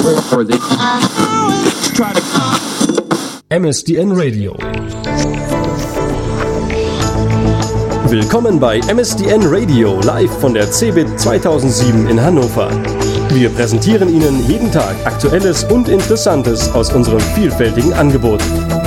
MSDN Radio. Willkommen bei MSDN Radio, live von der CeBIT 2007 in Hannover. Wir präsentieren Ihnen jeden Tag Aktuelles und Interessantes aus unserem vielfältigen Angebot.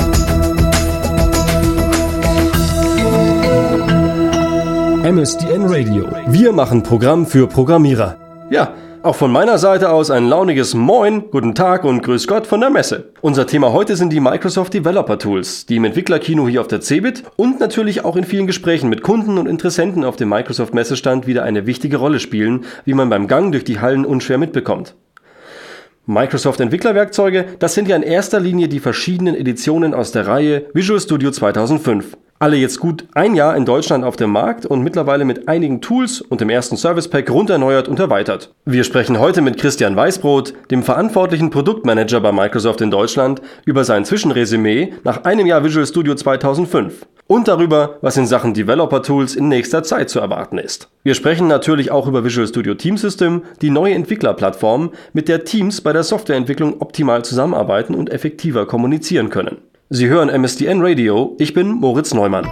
MSDN Radio. Wir machen Programm für Programmierer. Ja, auch von meiner Seite aus ein launiges Moin, guten Tag und Grüß Gott von der Messe. Unser Thema heute sind die Microsoft Developer Tools, die im Entwicklerkino hier auf der CeBIT und natürlich auch in vielen Gesprächen mit Kunden und Interessenten auf dem Microsoft Messestand wieder eine wichtige Rolle spielen, wie man beim Gang durch die Hallen unschwer mitbekommt. Microsoft Entwicklerwerkzeuge, das sind ja in erster Linie die verschiedenen Editionen aus der Reihe Visual Studio 2005. Alle jetzt gut ein Jahr in Deutschland auf dem Markt und mittlerweile mit einigen Tools und dem ersten Service Pack runderneuert und erweitert. Wir sprechen heute mit Christian Weißbrot, dem verantwortlichen Produktmanager bei Microsoft in Deutschland, über sein Zwischenresümee nach einem Jahr Visual Studio 2005 und darüber, was in Sachen Developer Tools in nächster Zeit zu erwarten ist. Wir sprechen natürlich auch über Visual Studio Team System, die neue Entwicklerplattform, mit der Teams bei der Softwareentwicklung optimal zusammenarbeiten und effektiver kommunizieren können. Sie hören MSDN Radio, ich bin Moritz Neumann.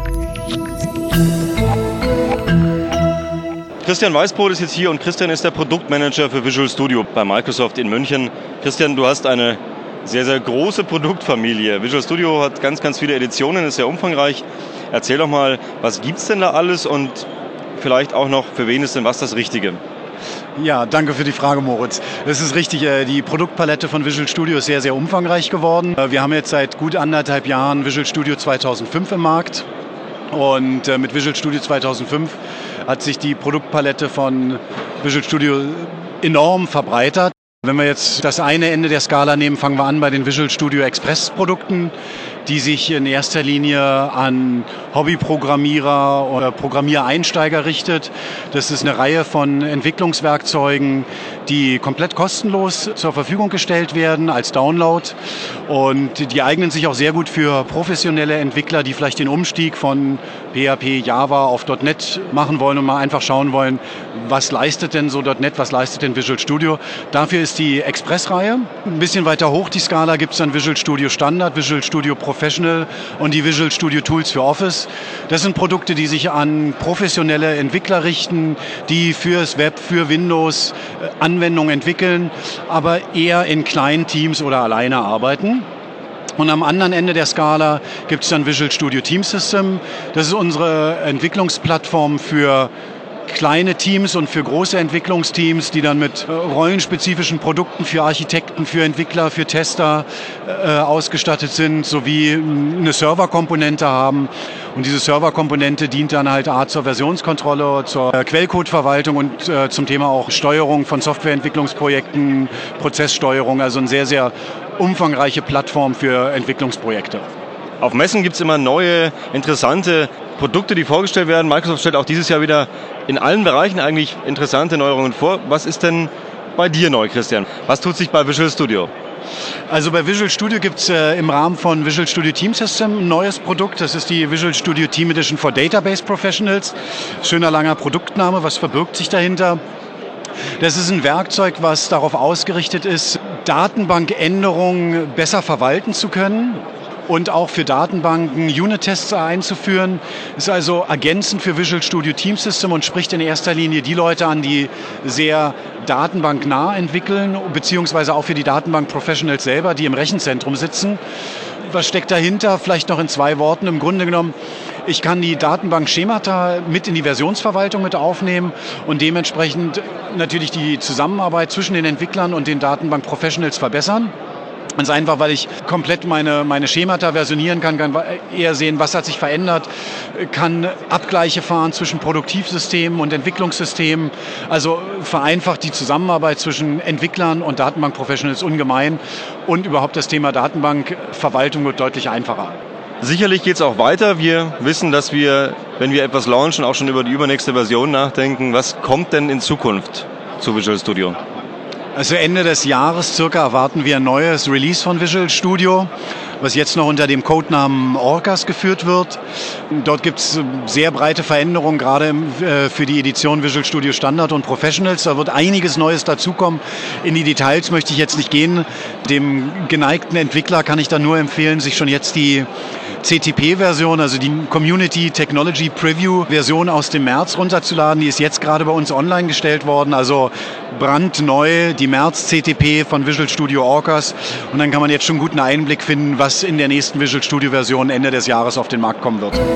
Christian Weißbrot ist jetzt hier und Christian ist der Produktmanager für Visual Studio bei Microsoft in München. Christian, du hast eine sehr, sehr große Produktfamilie. Visual Studio hat ganz, ganz viele Editionen, ist sehr umfangreich. Erzähl doch mal, was gibt's denn da alles und vielleicht auch noch, für wen ist denn was das Richtige? Ja, danke für die Frage, Moritz. Es ist richtig, die Produktpalette von Visual Studio ist sehr, sehr umfangreich geworden. Wir haben jetzt seit gut 1,5 Jahren Visual Studio 2005 im Markt. Und mit Visual Studio 2005 hat sich die Produktpalette von Visual Studio enorm verbreitert. Wenn wir jetzt das eine Ende der Skala nehmen, fangen wir an bei den Visual Studio Express Produkten, die sich in erster Linie an Hobbyprogrammierer oder Programmiereinsteiger richtet. Das ist eine Reihe von Entwicklungswerkzeugen, die komplett kostenlos zur Verfügung gestellt werden als Download. Und die eignen sich auch sehr gut für professionelle Entwickler, die vielleicht den Umstieg von PHP, Java auf .NET machen wollen und mal einfach schauen wollen, was leistet denn so .NET, was leistet denn Visual Studio. Dafür ist die Express-Reihe. Ein bisschen weiter hoch die Skala gibt es dann Visual Studio Standard, Visual Studio Professional und die Visual Studio Tools für Office. Das sind Produkte, die sich an professionelle Entwickler richten, die fürs Web, für Windows Anwendungen entwickeln, aber eher in kleinen Teams oder alleine arbeiten. Und am anderen Ende der Skala gibt es dann Visual Studio Team System. Das ist unsere Entwicklungsplattform für kleine Teams und für große Entwicklungsteams, die dann mit rollenspezifischen Produkten für Architekten, für Entwickler, für Tester ausgestattet sind, sowie eine Serverkomponente haben. Und diese Serverkomponente dient dann halt zur Versionskontrolle, zur Quellcodeverwaltung und zum Thema auch Steuerung von Softwareentwicklungsprojekten, Prozesssteuerung, also eine sehr, sehr umfangreiche Plattform für Entwicklungsprojekte. Auf Messen gibt es immer neue, interessante Produkte, die vorgestellt werden. Microsoft stellt auch dieses Jahr wieder in allen Bereichen eigentlich interessante Neuerungen vor. Was ist denn bei dir neu, Christian? Was tut sich bei Visual Studio? Also bei Visual Studio gibt es im Rahmen von Visual Studio Team System ein neues Produkt. Das ist die Visual Studio Team Edition for Database Professionals. Schöner langer Produktname, was verbirgt sich dahinter? Das ist ein Werkzeug, was darauf ausgerichtet ist, Datenbankänderungen besser verwalten zu können und auch für Datenbanken Unit-Tests einzuführen. Ist also ergänzend für Visual Studio Team System und spricht in erster Linie die Leute an, die sehr datenbanknah entwickeln, beziehungsweise auch für die Datenbank-Professionals selber, die im Rechenzentrum sitzen. Was steckt dahinter? Vielleicht noch in 2 Worten. Im Grunde genommen, ich kann die Datenbank-Schemata mit in die Versionsverwaltung mit aufnehmen und dementsprechend natürlich die Zusammenarbeit zwischen den Entwicklern und den Datenbank-Professionals verbessern. Ganz einfach, weil ich komplett meine Schemata versionieren kann eher sehen, was hat sich verändert, kann Abgleiche fahren zwischen Produktivsystemen und Entwicklungssystemen. Also vereinfacht die Zusammenarbeit zwischen Entwicklern und Datenbank-Professionals ungemein und überhaupt das Thema Datenbankverwaltung wird deutlich einfacher. Sicherlich geht es auch weiter. Wir wissen, dass wir, wenn wir etwas launchen, auch schon über die übernächste Version nachdenken. Was kommt denn in Zukunft zu Visual Studio? Also Ende des Jahres circa erwarten wir ein neues Release von Visual Studio. was jetzt noch unter dem Codenamen Orcas geführt wird. Dort gibt es sehr breite Veränderungen, gerade für die Edition Visual Studio Standard und Professionals. Da wird einiges Neues dazukommen. In die Details möchte ich jetzt nicht gehen. Dem geneigten Entwickler kann ich da nur empfehlen, sich schon jetzt die CTP-Version, also die Community Technology Preview-Version aus dem März runterzuladen. Die ist jetzt gerade bei uns online gestellt worden, also brandneu, die März-CTP von Visual Studio Orcas. Und dann kann man jetzt schon einen guten Einblick finden, was in der nächsten Visual Studio-Version Ende des Jahres auf den Markt kommen wird.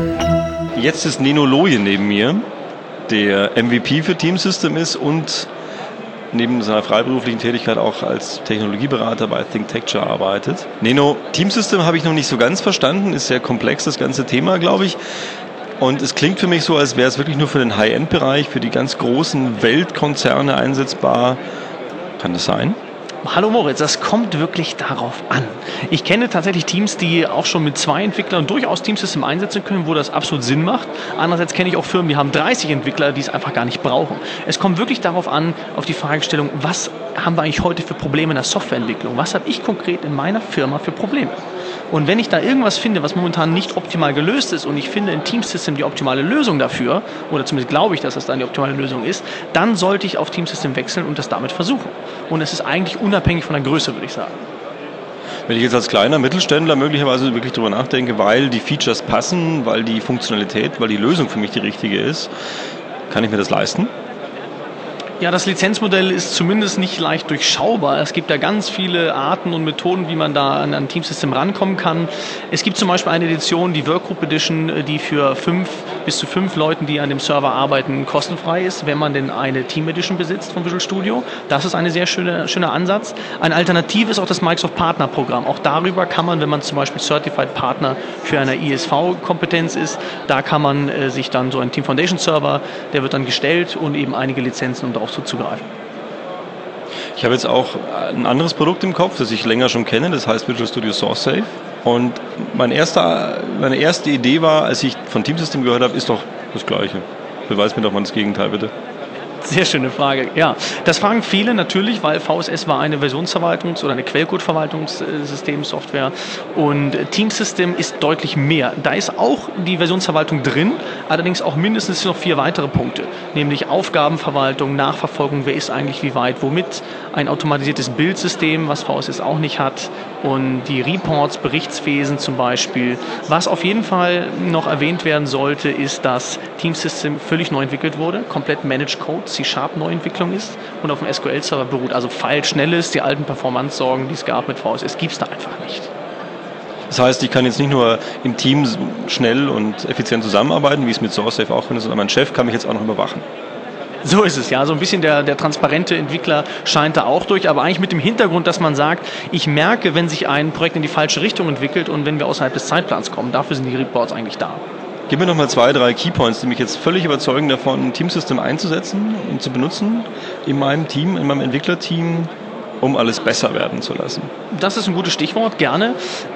Jetzt ist Neno Loje neben mir, der MVP für Team System ist und neben seiner freiberuflichen Tätigkeit auch als Technologieberater bei ThinkTecture arbeitet. Neno, Team System habe ich noch nicht so ganz verstanden, ist sehr komplex, das ganze Thema, glaube ich. Und es klingt für mich so, als wäre es wirklich nur für den High-End-Bereich, für die ganz großen Weltkonzerne einsetzbar. Kann das sein? Hallo Moritz, das kommt wirklich darauf an. Ich kenne tatsächlich Teams, die auch schon mit 2 Entwicklern durchaus Team System einsetzen können, wo das absolut Sinn macht. Andererseits kenne ich auch Firmen, die haben 30 Entwickler, die es einfach gar nicht brauchen. Es kommt wirklich darauf an, auf die Fragestellung, was haben wir eigentlich heute für Probleme in der Softwareentwicklung? Was habe ich konkret in meiner Firma für Probleme? Und wenn ich da irgendwas finde, was momentan nicht optimal gelöst ist und ich finde in Team System die optimale Lösung dafür, oder zumindest glaube ich, dass das dann die optimale Lösung ist, dann sollte ich auf Team System wechseln und das damit versuchen. Und es ist eigentlich unabhängig von der Größe, würde ich sagen. Wenn ich jetzt als kleiner Mittelständler möglicherweise wirklich drüber nachdenke, weil die Features passen, weil die Funktionalität, weil die Lösung für mich die richtige ist, kann ich mir das leisten? Ja, das Lizenzmodell ist zumindest nicht leicht durchschaubar. Es gibt ja ganz viele Arten und Methoden, wie man da an ein Teamsystem rankommen kann. Es gibt zum Beispiel eine Edition, die Workgroup Edition, die für bis zu 5 Leuten, die an dem Server arbeiten, kostenfrei ist, wenn man denn eine Team Edition besitzt von Visual Studio. Das ist ein sehr schöner Ansatz. Eine Alternative ist auch das Microsoft Partner Programm. Auch darüber kann man, wenn man zum Beispiel Certified Partner für eine ISV-Kompetenz ist, da kann man sich dann so einen Team Foundation Server, der wird dann gestellt und eben einige Lizenzen, um darauf zuzugreifen. Ich habe jetzt auch ein anderes Produkt im Kopf, das ich länger schon kenne, das heißt Visual Studio SourceSafe. Und meine erste Idee war, als ich von Team System gehört habe, ist doch das Gleiche. Beweis mir doch mal das Gegenteil, bitte. Sehr schöne Frage. Ja, das fragen viele natürlich, weil VSS war eine Versionsverwaltungs- oder eine Quellcode-Verwaltungssystemsoftware und Team System ist deutlich mehr. Da ist auch die Versionsverwaltung drin, allerdings auch mindestens noch 4 weitere Punkte, nämlich Aufgabenverwaltung, Nachverfolgung, wer ist eigentlich wie weit, womit, ein automatisiertes Bildsystem, was VSS auch nicht hat, und die Reports, Berichtswesen zum Beispiel. Was auf jeden Fall noch erwähnt werden sollte, ist, dass Team System völlig neu entwickelt wurde, komplett Managed Code, C#-Neuentwicklung ist und auf dem SQL-Server beruht. Also File-Schnelles, die alten Performance-Sorgen, die es gab mit VSS, gibt es da einfach nicht. Das heißt, ich kann jetzt nicht nur im Team schnell und effizient zusammenarbeiten, wie es mit SourceSafe auch finde, sondern mein Chef kann mich jetzt auch noch überwachen. So ist es, ja. So ein bisschen der transparente Entwickler scheint da auch durch, aber eigentlich mit dem Hintergrund, dass man sagt, ich merke, wenn sich ein Projekt in die falsche Richtung entwickelt und wenn wir außerhalb des Zeitplans kommen. Dafür sind die Reports eigentlich da. Gib mir noch mal 2, 3 Keypoints, die mich jetzt völlig überzeugen davon, ein Teamsystem einzusetzen und zu benutzen in meinem Team, in meinem Entwicklerteam, um alles besser werden zu lassen. Das ist ein gutes Stichwort, gerne.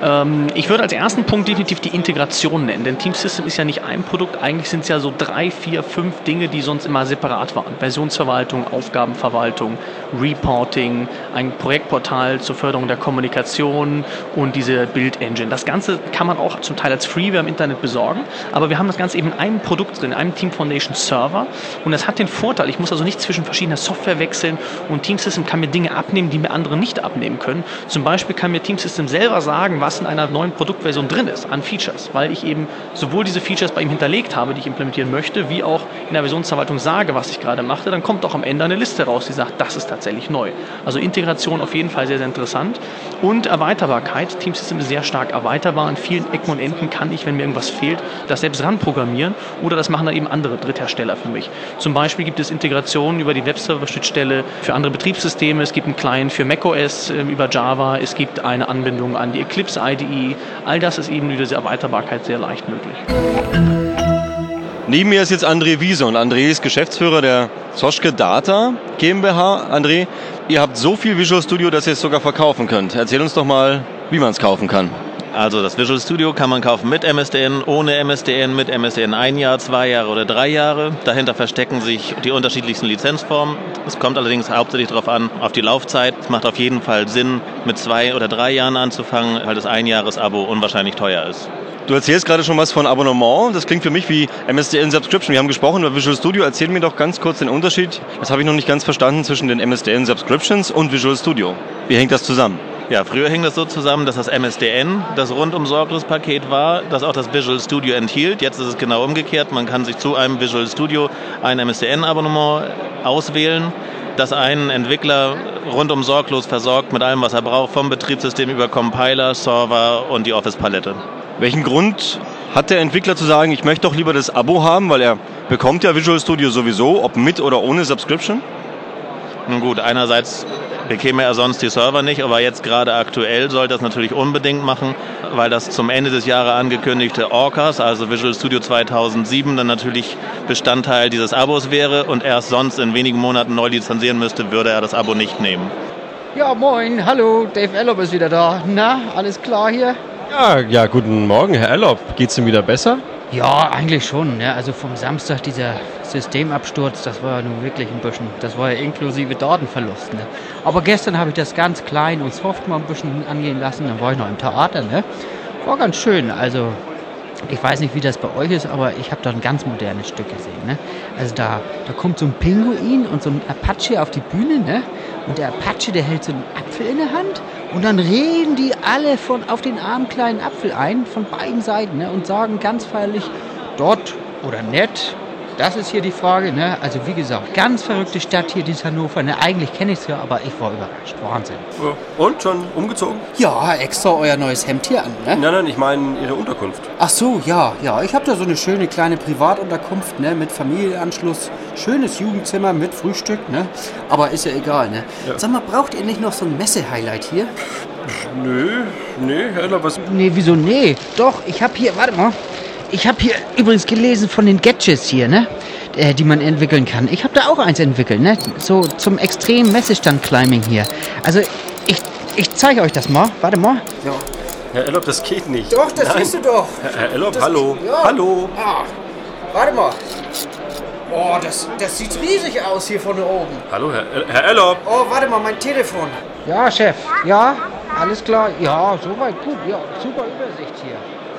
Ich würde als ersten Punkt definitiv die Integration nennen, denn Team System ist ja nicht ein Produkt, eigentlich sind es ja so 3, 4, 5 Dinge, die sonst immer separat waren. Versionsverwaltung, Aufgabenverwaltung, Reporting, ein Projektportal zur Förderung der Kommunikation und diese Build-Engine. Das Ganze kann man auch zum Teil als Freeware im Internet besorgen, aber wir haben das Ganze eben in einem Produkt drin, in einem Team Foundation Server und das hat den Vorteil, ich muss also nicht zwischen verschiedener Software wechseln und Team System kann mir Dinge abnehmen, die mir andere nicht abnehmen können. Zum Beispiel kann mir Team System selber sagen, was in einer neuen Produktversion drin ist an Features, weil ich eben sowohl diese Features bei ihm hinterlegt habe, die ich implementieren möchte, wie auch in der Versionsverwaltung sage, was ich gerade mache. Dann kommt auch am Ende eine Liste raus, die sagt, das ist tatsächlich neu. Also Integration auf jeden Fall sehr, sehr interessant. Und Erweiterbarkeit. Team System ist sehr stark erweiterbar. An vielen Ecken und Enden kann ich, wenn mir irgendwas fehlt, das selbst ranprogrammieren oder das machen dann eben andere Dritthersteller für mich. Zum Beispiel gibt es Integrationen über die Webserver-Schnittstelle für andere Betriebssysteme. Es gibt einen Client für macOS über Java. Es gibt eine Anbindung an die Eclipse IDE. All das ist eben über diese Erweiterbarkeit sehr leicht möglich. Neben mir ist jetzt André Wiese und André ist Geschäftsführer der Zoschke Data GmbH. André, ihr habt so viel Visual Studio, dass ihr es sogar verkaufen könnt. Erzähl uns doch mal, wie man es kaufen kann. Also das Visual Studio kann man kaufen mit MSDN, ohne MSDN, mit MSDN 1 Jahr, 2 Jahre oder 3 Jahre. Dahinter verstecken sich die unterschiedlichsten Lizenzformen. Es kommt allerdings hauptsächlich darauf an, auf die Laufzeit. Es macht auf jeden Fall Sinn, mit 2 oder 3 Jahren anzufangen, weil das Einjahres-Abo unwahrscheinlich teuer ist. Du erzählst gerade schon was von Abonnement. Das klingt für mich wie MSDN Subscription. Wir haben gesprochen über Visual Studio. Erzähl mir doch ganz kurz den Unterschied. Das habe ich noch nicht ganz verstanden zwischen den MSDN Subscriptions und Visual Studio. Wie hängt das zusammen? Ja, früher hing das so zusammen, dass das MSDN das rundum sorglos Paket war, das auch das Visual Studio enthielt. Jetzt ist es genau umgekehrt. Man kann sich zu einem Visual Studio ein MSDN-Abonnement auswählen, das einen Entwickler rundum sorglos versorgt mit allem, was er braucht, vom Betriebssystem über Compiler, Server und die Office-Palette. Welchen Grund hat der Entwickler zu sagen, ich möchte doch lieber das Abo haben, weil er bekommt ja Visual Studio sowieso, ob mit oder ohne Subscription? Nun gut, einerseits bekäme er sonst die Server nicht, aber jetzt gerade aktuell sollte er das natürlich unbedingt machen, weil das zum Ende des Jahres angekündigte Orcas, also Visual Studio 2007, dann natürlich Bestandteil dieses Abos wäre und erst sonst in wenigen Monaten neu lizenzieren müsste, würde er das Abo nicht nehmen. Ja, moin, hallo, Dave Ellop ist wieder da. Na, alles klar hier? Ja, guten Morgen, Herr Ellop. Geht's Ihnen wieder besser? Ja, eigentlich schon. Ne? Also vom Samstag dieser Systemabsturz, das war ja nun wirklich ein bisschen, das war ja inklusive Datenverlust. Ne? Aber gestern habe ich das ganz klein und soft mal ein bisschen angehen lassen, dann war ich noch im Theater. Ne? War ganz schön, also ich weiß nicht, wie das bei euch ist, aber ich habe da ein ganz modernes Stück gesehen. Ne? Also da kommt so ein Pinguin und so ein Apache auf die Bühne, ne? Und der Apache, der hält so einen Apfel in der Hand und dann reden die alle auf den armen kleinen Apfel ein, von beiden Seiten, ne? Und sagen ganz feierlich, dort oder nett. Das ist hier die Frage, ne? Also wie gesagt, ganz verrückte Stadt hier, die Hannover. Ne? Eigentlich kenne ich es ja, aber ich war überrascht. Wahnsinn. Und, schon umgezogen? Ja, extra euer neues Hemd hier an, ne? Nein, ich meine Ihre Unterkunft. Ach so, ja. Ich habe da so eine schöne kleine Privatunterkunft, ne? Mit Familienanschluss. Schönes Jugendzimmer mit Frühstück, ne? Aber ist ja egal, ne? Ja. Sag mal, braucht ihr nicht noch so ein Messe-Highlight hier? Nee, Herr, was? Nee, wieso nee? Doch, ich habe hier, warte mal. Ich habe hier übrigens gelesen von den Gadgets hier, ne? Die man entwickeln kann. Ich habe da auch eins entwickelt, ne? So zum extremen Messestand-Climbing hier. Also, ich zeige euch das mal. Warte mal. Ja. Herr Ellop, das geht nicht. Doch, das siehst du doch. Herr Ellop, hallo. Ja. Hallo. Ah, warte mal. Oh, das sieht riesig aus hier von oben. Hallo, Herr Ellop. Oh, warte mal, mein Telefon. Ja, Chef. Ja, alles klar. Ja, soweit gut. Ja, super Übersicht hier.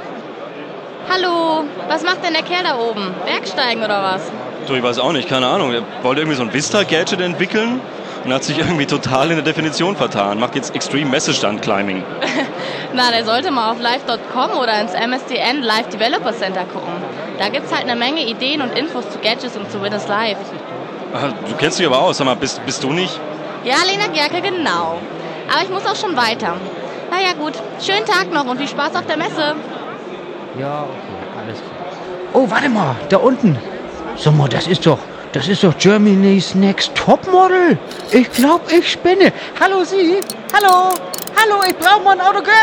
Hallo, was macht denn der Kerl da oben? Bergsteigen oder was? Du, ich weiß auch nicht, keine Ahnung. Er wollte irgendwie so ein Vista-Gadget entwickeln und hat sich irgendwie total in der Definition vertan. Macht jetzt Extreme Messestand-Climbing. Na, der sollte mal auf live.com oder ins MSDN Live Developer Center gucken. Da gibt's halt eine Menge Ideen und Infos zu Gadgets und zu Windows Live. Du kennst dich aber aus, sag mal, bist du nicht? Ja, Lena Gerke, genau. Aber ich muss auch schon weiter. Na ja, gut. Schönen Tag noch und viel Spaß auf der Messe. Ja, okay, alles klar. Oh, warte mal, da unten. Sag mal, das ist doch Germany's Next Topmodel. Ich glaube, ich spinne. Hallo Sie. Hallo, ich brauche mal ein Autogramm.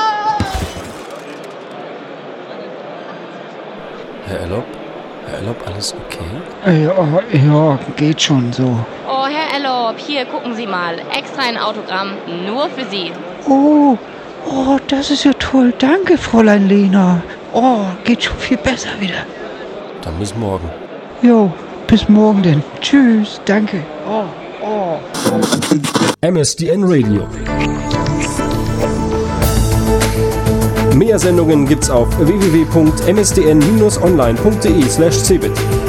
Herr Ellop, alles okay? Ja, geht schon so. Oh, Herr Ellop, hier, gucken Sie mal. Extra ein Autogramm, nur für Sie. Oh, das ist ja toll. Danke, Fräulein Lena. Oh, geht schon viel besser wieder. Dann bis morgen. Jo, bis morgen denn. Tschüss, danke. Oh. MSDN Radio. Mehr Sendungen gibt's auf www.msdn-online.de/cebit.